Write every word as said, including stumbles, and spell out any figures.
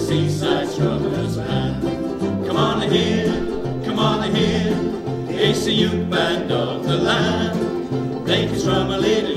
seaside strummer's band. Come on here, come on here, it's the youth band of the land. They can strum a little